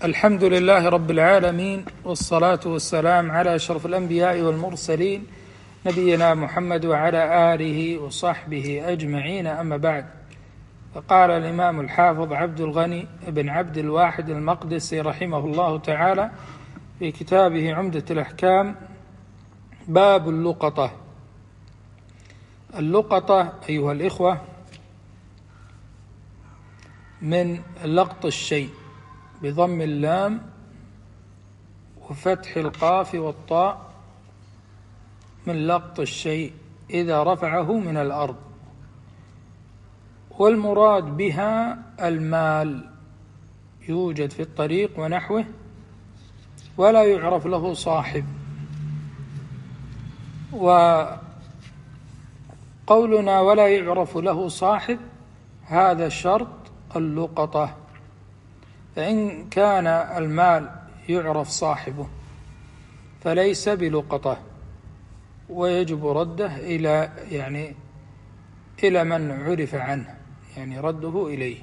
الحمد لله رب العالمين، والصلاة والسلام على أشرف الأنبياء والمرسلين نبينا محمد وعلى آله وصحبه أجمعين، أما بعد. فقال الإمام الحافظ عبد الغني بن عبد الواحد المقدسي رحمه الله تعالى في كتابه عمدة الأحكام: باب اللقطة. اللقطة أيها الإخوة من لقط الشيء بضم اللام وفتح القاف والطاء، من لقط الشيء إذا رفعه من الأرض، والمراد بها المال يوجد في الطريق ونحوه ولا يعرف له صاحب. وقولنا ولا يعرف له صاحب هذا شرط اللقطة، فإن كان المال يعرف صاحبه فليس بلقطة، ويجب رده إلى من عرف عنه، يعني رده إليه.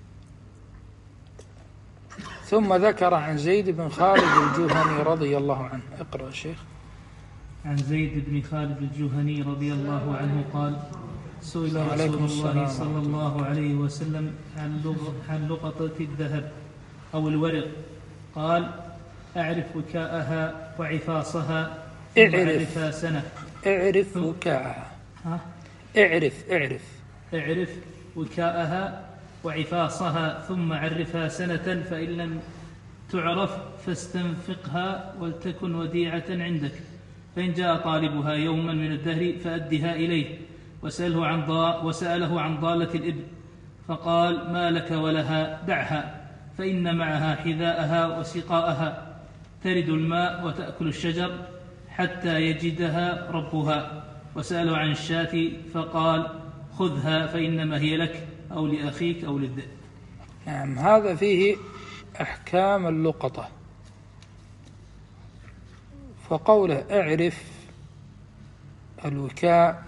ثم ذكر عن زيد بن خالد الجهني رضي الله عنه. اقرأ شيخ. عن زيد بن خالد الجهني رضي الله عنه قال: سئل رسول الله صلى الله عليه وسلم عن لقطة الذهب أو الورق، قال: أعرف وكاءها وعفاصها أعرفها سنة. اعرف وكاءها. اعرف وكاءها وعفاصها ثم عرفها سنة، فإن لم تعرف فاستنفقها ولتكن وديعة عندك، فإن جاء طالبها يوما من الدهر فأدها إليه. وسأله عن ضالة الإبل، فقال: ما لك ولها؟ دعها، فإن معها حذاءها وسقاءها، ترد الماء وتأكل الشجر حتى يجدها ربها. وسأله عن الشاة، فقال: خذها فإنما هي لك أو لأخيك أو للذئب. نعم، هذا فيه أحكام اللقطة. فقوله اعرف الوكاء،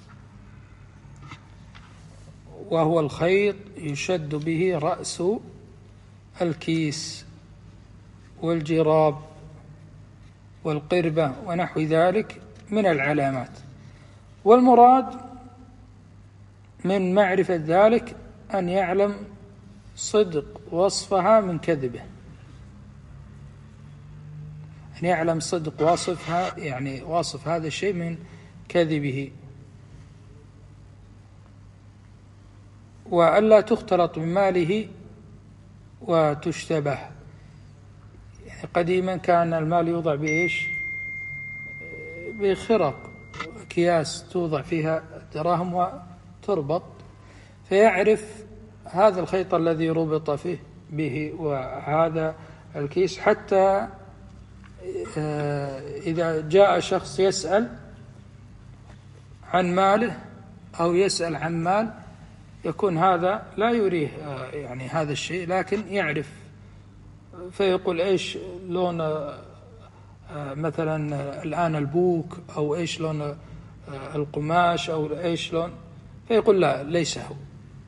وهو الخيط يشد به رأس الكيس والجراب والقربة ونحو ذلك من العلامات، والمراد من معرفة ذلك أن يعلم صدق وصفها من كذبه، أن يعلم صدق وصفها، يعني وصف هذا الشيء من كذبه، وألا تختلط بماله وتشتبه. يعني قديما كان المال يوضع بإيش؟ بخرق، أكياس توضع فيها دراهم وتربط، فيعرف هذا الخيط الذي ربط فيه به وهذا الكيس، حتى إذا جاء شخص يسأل عن ماله أو يسأل عن مال، يكون هذا لا يريه يعني هذا الشيء، لكن يعرف، فيقول إيش لون مثلا الآن البوك، أو إيش لون القماش، أو إيش لون، فيقول لا ليس هو،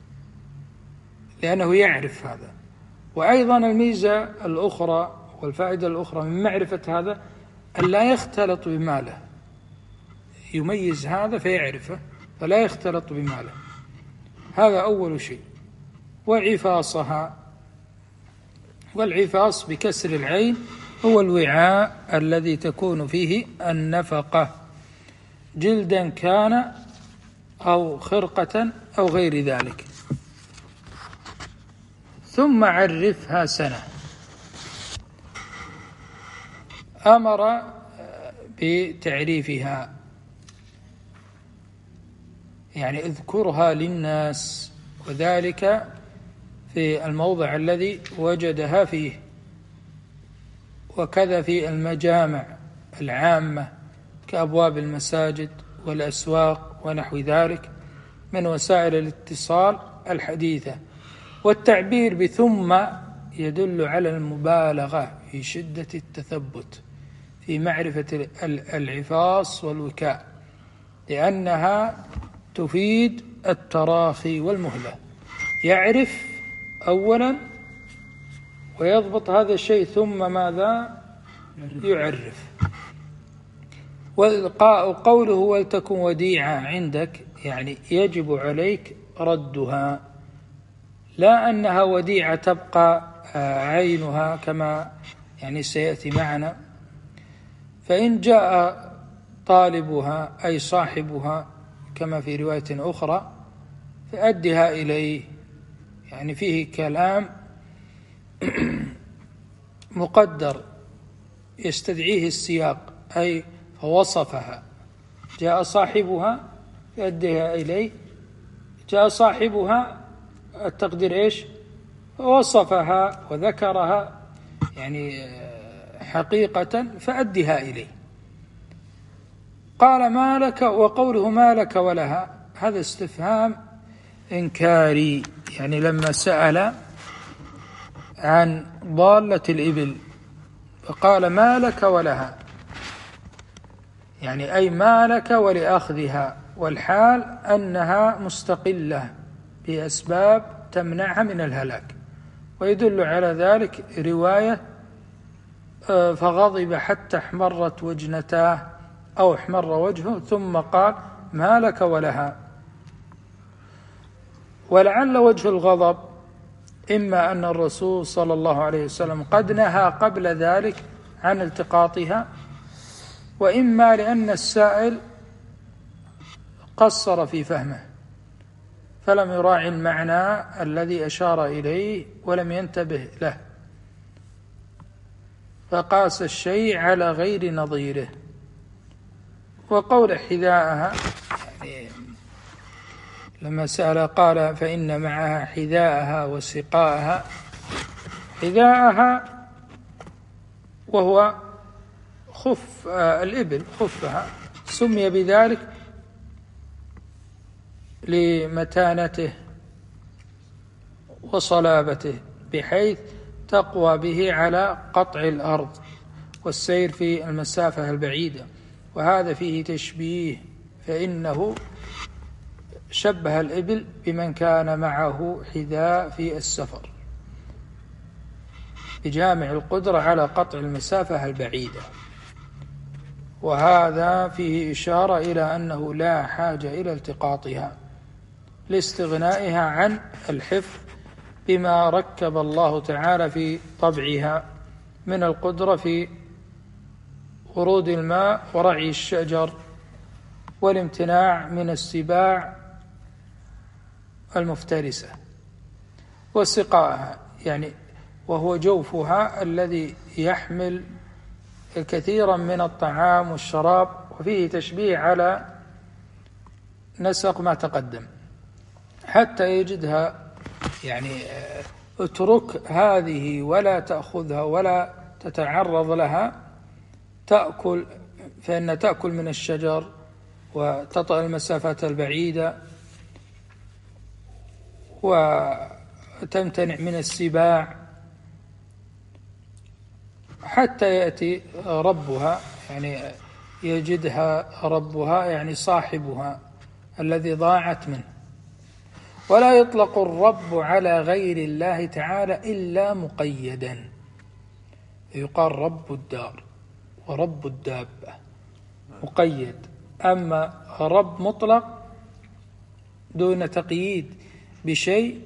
لأنه يعرف هذا. وأيضا الميزة الأخرى والفائدة الأخرى من معرفة هذا أن لا يختلط بماله، يميز هذا فيعرفه فلا يختلط بماله، هذا أول شيء. وعفاصها، والعفاص بكسر العين هو الوعاء الذي تكون فيه النفقة، جلدا كان أو خرقة أو غير ذلك. ثم عرفها سنة، أمر بتعريفها، يعني اذكرها للناس، وذلك في الموضع الذي وجدها فيه، وكذا في المجامع العامة كأبواب المساجد والأسواق ونحو ذلك من وسائل الاتصال الحديثة. والتعبير بثم يدل على المبالغة في شدة التثبت في معرفة العفاص والوكاء، لأنها تفيد التراخي والمهلة. يعرف أولا ويضبط هذا الشيء ثم ماذا؟ يعرف. وقوله ولتكن وديعة عندك يعني يجب عليك ردها، لا أنها وديعة تبقى عينها كما يعني سيأتي معنا. فإن جاء طالبها أي صاحبها كما في رواية أخرى فأدها إليه، يعني فيه كلام مقدر يستدعيه السياق، أي فوصفها. جاء صاحبها فأدها إليه، جاء صاحبها التقدير إيش؟ وصفها وذكرها يعني حقيقة فأدها إليه. قال ما لك، وقوله ما لك ولها هذا استفهام إنكاري، يعني لما سأل عن ضالة الإبل فقال ما لك ولها، يعني أي ما لك ولأخذها، والحال أنها مستقلة بأسباب تمنعها من الهلاك. ويدل على ذلك رواية فغضب حتى احمرت وجنتاه أو احمر وجهه ثم قال ما لك ولها. ولعل وجه الغضب إما أن الرسول صلى الله عليه وسلم قد نهى قبل ذلك عن التقاطها، وإما لأن السائل قصر في فهمه فلم يراعي المعنى الذي أشار إليه ولم ينتبه له، فقاس الشيء على غير نظيره. وقول حذاءها يعني لما سأل قال فإن معها حذاءها وسقاءها. حذاءها وهو خف الإبل، خفها، سمي بذلك لمتانته وصلابته بحيث تقوى به على قطع الأرض والسير في المسافة البعيدة. وهذا فيه تشبيه، فإنه شبه الإبل بمن كان معه حذاء في السفر بجامع القدرة على قطع المسافة البعيدة. وهذا فيه إشارة إلى أنه لا حاجة إلى التقاطها لاستغنائها عن الحفظ بما ركب الله تعالى في طبعها من القدرة في ورود الماء ورعي الشجر والامتناع من السباع المفترسة. وسقاءها يعني وهو جوفها الذي يحمل كثيرا من الطعام والشراب، وفيه تشبيه على نسق ما تقدم حتى يجدها يعني اترك هذه ولا تأخذها ولا تتعرض لها، تأكل فإن تأكل من الشجر وتطأ المسافات البعيدة وتمتنع من السباع حتى يأتي ربها، يعني يجدها ربها يعني صاحبها الذي ضاعت منه. ولا يطلق الرب على غير الله تعالى إلا مقيدا، يقال رب الدار ورب الدابة مقيد، أما رب مطلق دون تقييد بشيء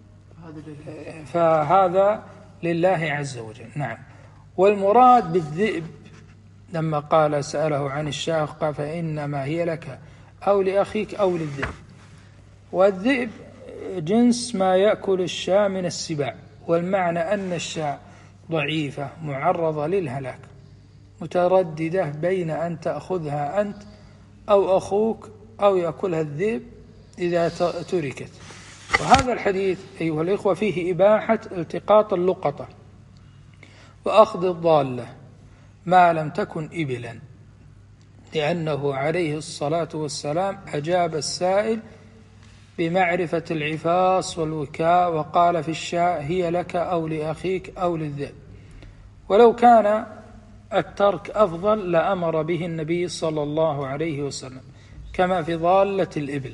فهذا لله عز وجل. نعم. والمراد بالذئب لما قال سأله عن الشاة قال فإنما هي لك أو لأخيك أو للذئب. والذئب جنس ما يأكل الشاة من السباع، والمعنى أن الشاة ضعيفة معرضة للهلاك مترددة بين أن تأخذها أنت أو أخوك أو يأكلها الذئب إذا تركت. وهذا الحديث أيها الإخوة فيه إباحة التقاط اللقطة وأخذ الضالة ما لم تكن إبلا، لأنه عليه الصلاة والسلام أجاب السائل بمعرفة العفاص والوكاء وقال في الشاة هي لك أو لأخيك أو للذئب. ولو كان الترك أفضل لأمر به النبي صلى الله عليه وسلم كما في ضالة الإبل.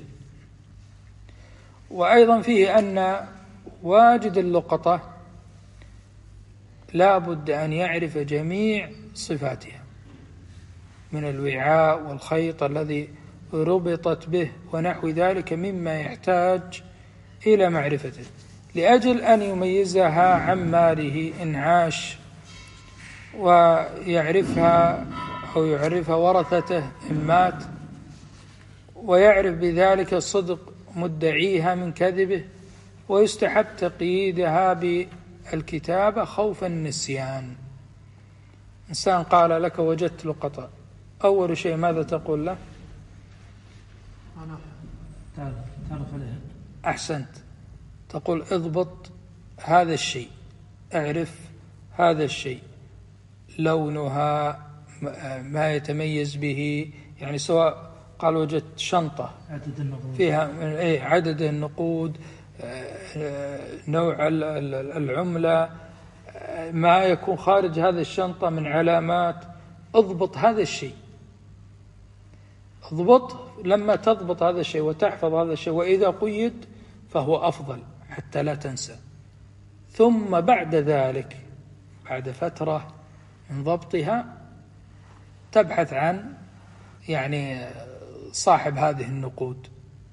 وأيضا فيه أن واجد اللقطة لا بد أن يعرف جميع صفاتها من الوعاء والخيط الذي ربطت به ونحو ذلك مما يحتاج إلى معرفته لأجل أن يميزها عن ماله إن عاش، ويعرفها أو يعرفها ورثته إن مات، ويعرف بذلك صدق مدعيها من كذبه. ويستحب تقييدها بالكتابة خوف النسيان. إنسان قال لك وجدت لقطة، أول شيء ماذا تقول له؟ تعرف عليها. أحسنت، تقول اضبط هذا الشيء، اعرف هذا الشيء، لونها، ما يتميز به، يعني سواء قال وجدت شنطة فيها عدد النقود، نوع العملة، ما يكون خارج هذا الشنطة من علامات، اضبط هذا الشيء. اضبط، لما تضبط هذا الشيء وتحفظ هذا الشيء وإذا قيد فهو أفضل حتى لا تنسى. ثم بعد ذلك بعد فترة من ضبطها تبحث عن يعني صاحب هذه النقود،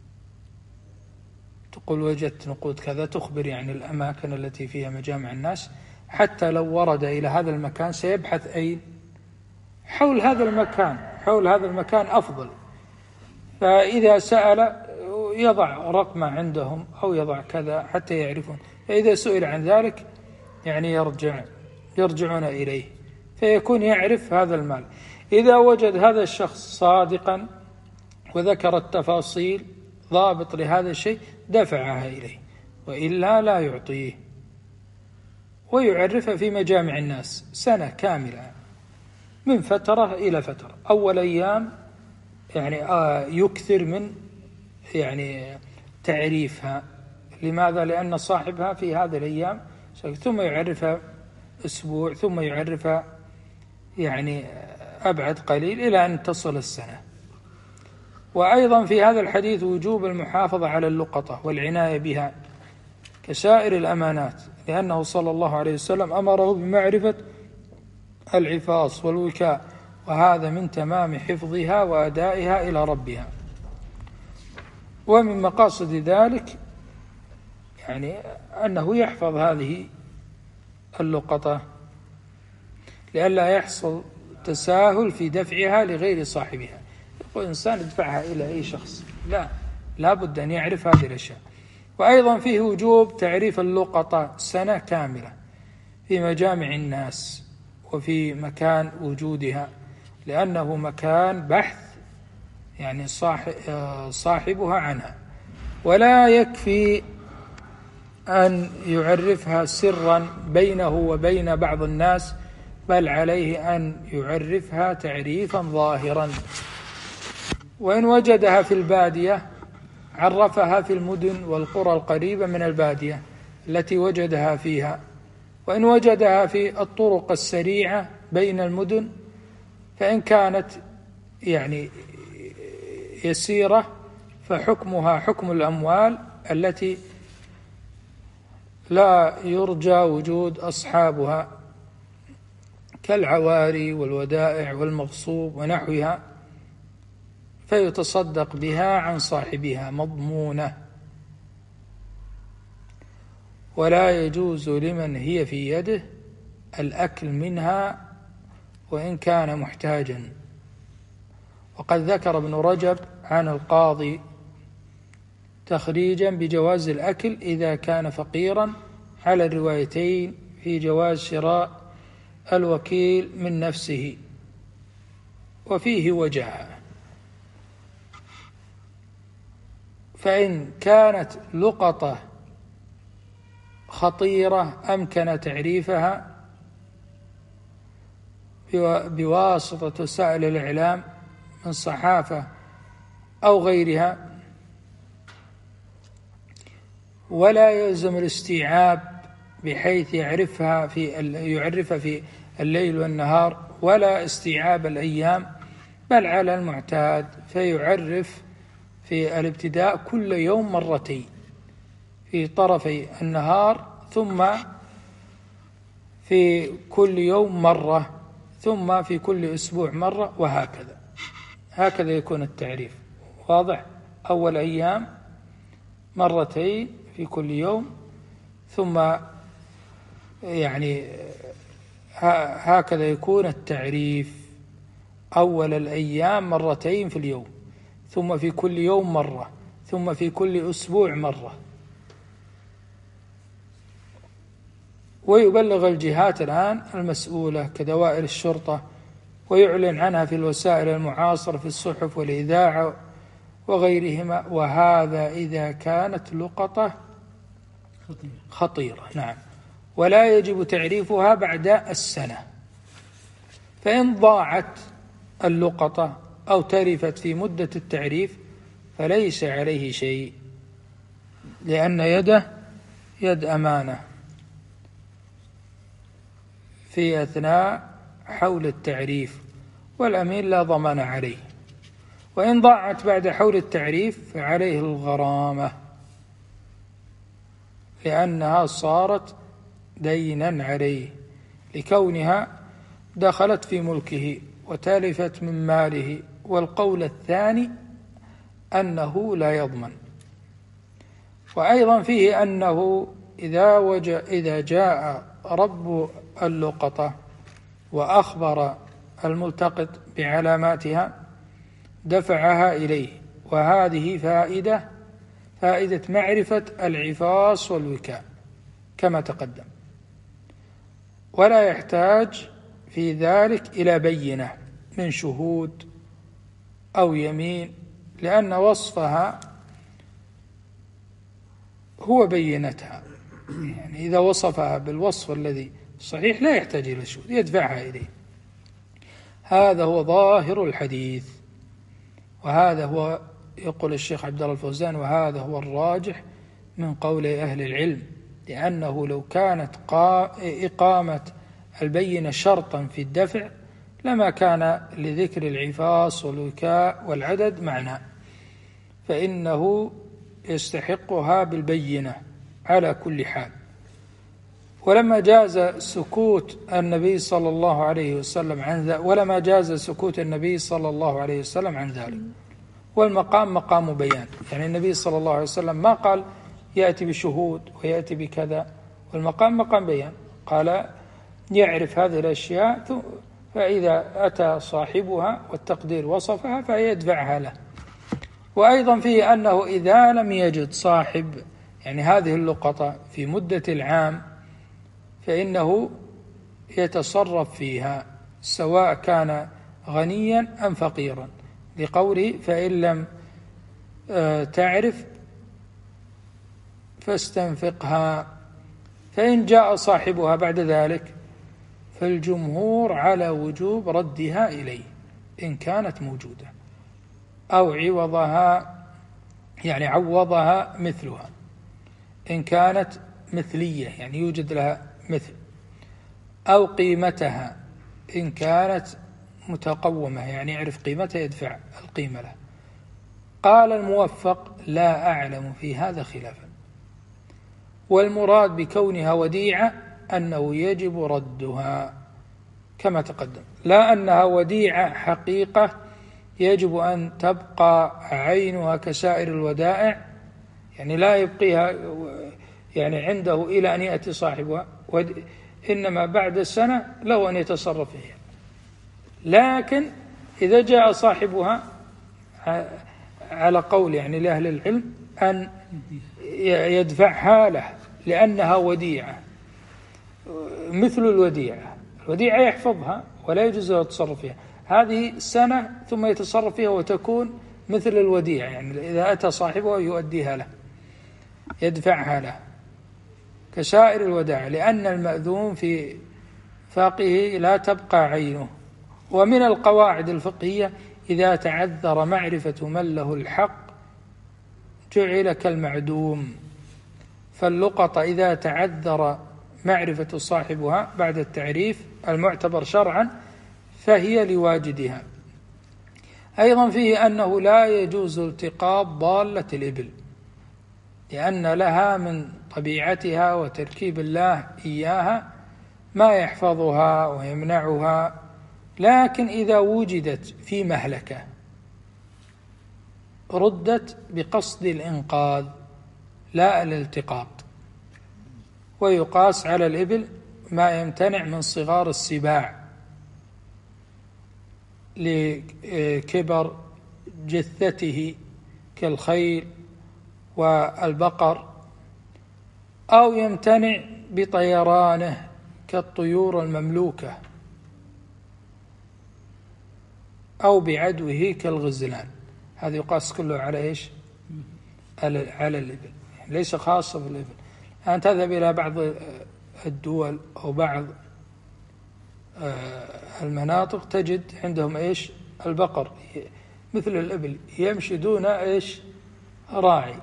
تقول وجدت نقود كذا، تخبر يعني الأماكن التي فيها مجامع الناس، حتى لو ورد إلى هذا المكان سيبحث أين؟ حول هذا المكان، حول هذا المكان أفضل. فإذا سأل يضع رقم عندهم أو يضع كذا حتى يعرفون، فإذا سئل عن ذلك يعني يرجعون إليه، فيكون يعرف هذا المال. إذا وجد هذا الشخص صادقا وذكر التفاصيل ضابط لهذا الشيء دفعها إليه، وإلا لا يعطيه. ويعرفها في مجامع الناس سنة كاملة من فترة إلى فترة. أول أيام يعني يكثر من يعني تعريفها. لماذا؟ لأن صاحبها في هذه الأيام، ثم يعرفها أسبوع، ثم يعرفها يعني أبعد قليل إلى أن تصل السنة. وأيضا في هذا الحديث وجوب المحافظة على اللقطة والعناية بها كسائر الأمانات، لأنه صلى الله عليه وسلم أمره بمعرفة العفاص والوكاء، وهذا من تمام حفظها وأدائها إلى ربها. ومن مقاصد ذلك يعني أنه يحفظ هذه اللقطة لئلا يحصل تساهل في دفعها لغير صاحبها. يقول إنسان يدفعها إلى أي شخص، لا بد أن يعرف هذه الأشياء. وأيضا فيه وجوب تعريف اللقطة سنة كاملة في مجامع الناس وفي مكان وجودها، لأنه مكان بحث يعني صاحبها عنها. ولا يكفي أن يعرفها سرا بينه وبين بعض الناس، بل عليه أن يعرفها تعريفا ظاهرا. وإن وجدها في البادية عرفها في المدن والقرى القريبة من البادية التي وجدها فيها. وإن وجدها في الطرق السريعة بين المدن، فإن كانت يعني يسيرة فحكمها حكم الأموال التي لا يرجى وجود أصحابها كالعواري والودائع والمغصوب ونحوها، فيتصدق بها عن صاحبها مضمونة. ولا يجوز لمن هي في يده الأكل منها وإن كان محتاجا. وقد ذكر ابن رجب عن القاضي تخريجا بجواز الأكل إذا كان فقيرا على الروايتين في جواز شراء الوكيل من نفسه، وفيه وجهه. فإن كانت لقطة خطيرة أمكن تعريفها بواسطة وسائل الإعلام من صحافة أو غيرها، ولا يلزم الاستيعاب بحيث يعرفها في الليل والنهار، ولا استيعاب الأيام، بل على المعتاد، فيعرف في الابتداء كل يوم مرتين في طرفي النهار، ثم في كل يوم مرة، ثم في كل أسبوع مرة، وهكذا. هكذا يكون التعريف واضح. أول أيام مرتين في كل يوم، ثم يعني هكذا يكون التعريف. أول الأيام مرتين في اليوم، ثم في كل يوم مرة، ثم في كل أسبوع مرة. ويبلغ الجهات الآن المسؤولة كدوائر الشرطة، ويعلن عنها في الوسائل المعاصرة في الصحف والإذاعة وغيرهما. وهذا إذا كانت لقطة خطيرة. نعم. ولا يجب تعريفها بعد السنة. فإن ضاعت اللقطة أو تلفت في مدة التعريف فليس عليه شيء، لأن يده يد أمانة في أثناء حول التعريف، والأمين لا ضمان عليه. وإن ضاعت بعد حول التعريف فعليه الغرامة، لأنها صارت دينا عليه لكونها دخلت في ملكه وتلفت من ماله. والقول الثاني أنه لا يضمن. وأيضا فيه أنه إذا جاء رب اللقطة وأخبر الملتقط بعلاماتها دفعها إليه، وهذه فائدة معرفة العفاص والوكاء كما تقدم، ولا يحتاج في ذلك إلى بينة من شهود أو يمين، لأن وصفها هو بينتها. يعني إذا وصفها بالوصف الذي صحيح لا يحتاج إلى شهود، يدفعها إليه. هذا هو ظاهر الحديث، وهذا هو يقول الشيخ عبد الله الفوزان، وهذا هو الراجح من قول أهل العلم، لأنه لو كانت إقامة البينة شرطا في الدفع لما كان لذكر العفاص والوكاء والعدد معنى، فإنه يستحقها بالبينة على كل حال. ولما جاز سكوت النبي صلى الله عليه وسلم عن ذلك، والمقام مقام بيان. يعني النبي صلى الله عليه وسلم ما قال يأتي بشهود ويأتي بكذا، والمقام مقام بيان. قال يعرف هذه الأشياء، فإذا أتى صاحبها والتقدير وصفها فيدفعها له. وأيضا فيه أنه إذا لم يجد صاحب يعني هذه اللقطة في مدة العام فإنه يتصرف فيها، سواء كان غنيا أم فقيرا، لقوله فإن لم تعرف فاستنفقها. فإن جاء صاحبها بعد ذلك فالجمهور على وجوب ردها إليه إن كانت موجودة، أو عوضها مثلها إن كانت مثلية، يعني يوجد لها مثل، أو قيمتها إن كانت متقومة، يعني يعرف قيمتها يدفع القيمة له. قال الموفق لا أعلم في هذا خلافا، والمراد بكونها وديعة أنه يجب ردها كما تقدم، لا أنها وديعة حقيقة يجب أن تبقى عينها كسائر الودائع، يعني لا يبقيها يعني عنده إلى أن يأتي صاحبها، إنما بعد السنة له أن يتصرف فيها. لكن إذا جاء صاحبها على قول يعني لأهل العلم أن يدفعها له، لأنها وديعة مثل الوديعة يحفظها ولا يجوز له التصرف فيها. هذه سنة ثم يتصرف فيها وتكون مثل الوديعة، يعني إذا أتى صاحبها يؤديها له يدفعها له كسائر الودائع، لأن المأذون في فاقه لا تبقى عينه. ومن القواعد الفقهية إذا تعذر معرفة من له الحق جعل كالمعدوم. فاللقطة إذا تعذر معرفة صاحبها بعد التعريف المعتبر شرعا فهي لواجدها. أيضا فيه أنه لا يجوز التقاط ضالة الإبل، لأن لها من طبيعتها وتركيب الله إياها ما يحفظها ويمنعها، لكن إذا وجدت في مهلكة ردت بقصد الإنقاذ لا الالتقاط. ويقاس على الإبل ما يمتنع من صغار السباع لكبر جثته كالخيل والبقر، أو يمتنع بطيرانه كالطيور المملوكة، أو بعدوه كالغزلان. هذا يقاس كله على إيش؟ على الإبل، ليس خاصة بالإبل. أن تذهب إلى بعض الدول أو بعض المناطق تجد عندهم إيش؟ البقر مثل الإبل يمشي دون إيش؟ راعي،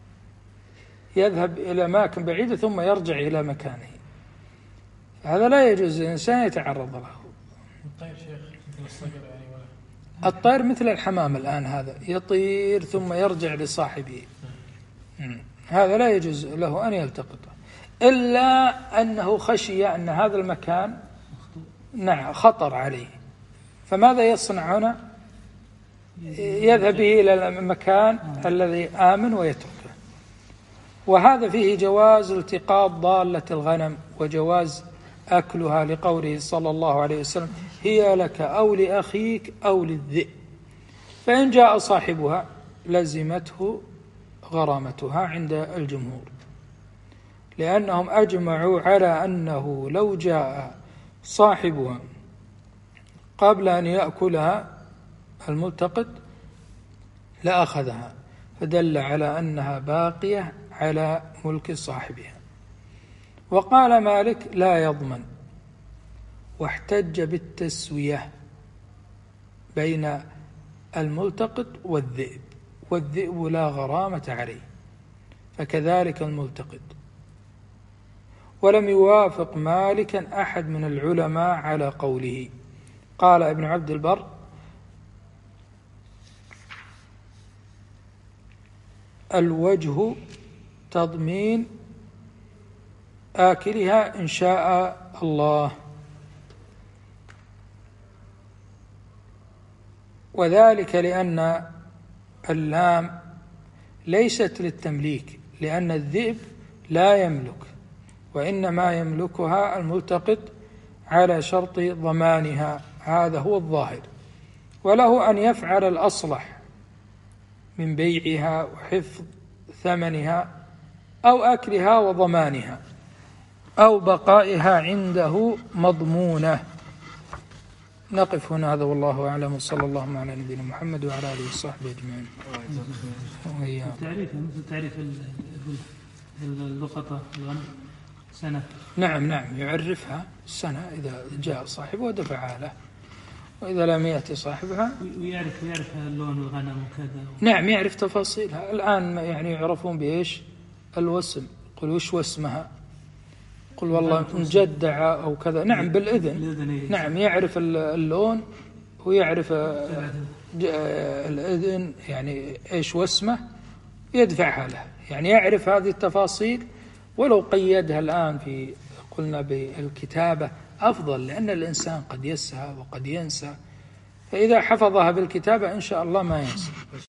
يذهب إلى أماكن بعيدة ثم يرجع إلى مكانه. هذا لا يجوز الإنسان يتعرض له. الطير شيخ مثل الصقر يعني الطير مثل الحمام الآن، هذا يطير ثم يرجع لصاحبه، هذا لا يجوز له أن يلتقطه، إلا أنه خشي أن هذا المكان خطر عليه، فماذا يصنع هنا؟ يذهب به إلى المكان الذي آمن ويتركه. وهذا فيه جواز التقاط ضالة الغنم وجواز أكلها، لقوله صلى الله عليه وسلم: هي لك أو لأخيك أو للذئب، فإن جاء صاحبها لزمته غرامتها عند الجمهور، لأنهم أجمعوا على أنه لو جاء صاحبها قبل أن يأكلها الملتقط لأخذها، فدل على أنها باقية على ملك صاحبها. وقال مالك: لا يضمن، واحتج بالتسوية بين الملتقط والذئب، والذئب لا غرامة عليه، فكذلك الملتقط. ولم يوافق مالكا أحد من العلماء على قوله. قال ابن عبد البر: الوجه تضمين آكلها إن شاء الله، وذلك لأن اللام ليست للتمليك، لأن الذئب لا يملك، وإنما يملكها الملتقط على شرط ضمانها، هذا هو الظاهر. وله أن يفعل الأصلح من بيعها وحفظ ثمنها أو أكلها وضمانها أو بقائها عنده مضمونة. نقف هنا، هذا والله أعلم، وصلى الله على نبينا محمد وعلى آله وصحبه أجمعين. مثل تعريف اللقطة الغنم سنة. نعم يعرفها السنة إذا جاء صاحبه ودفعها له، وإذا لم يأتي صاحبها ويعرف لون الغنم وكذا. نعم يعرف تفاصيلها. الآن يعني يعرفون بإيش؟ الوسم، قل وش وسمها، قل والله مجدعة أو كذا. نعم بالإذن. نعم يعرف اللون ويعرف الإذن، يعني إيش وسمه، يدفعها له، يعني يعرف هذه التفاصيل. ولو قيدها الآن في قلنا بالكتابة أفضل، لأن الإنسان قد يسهى وقد ينسى، فإذا حفظها بالكتابة إن شاء الله ما ينسى.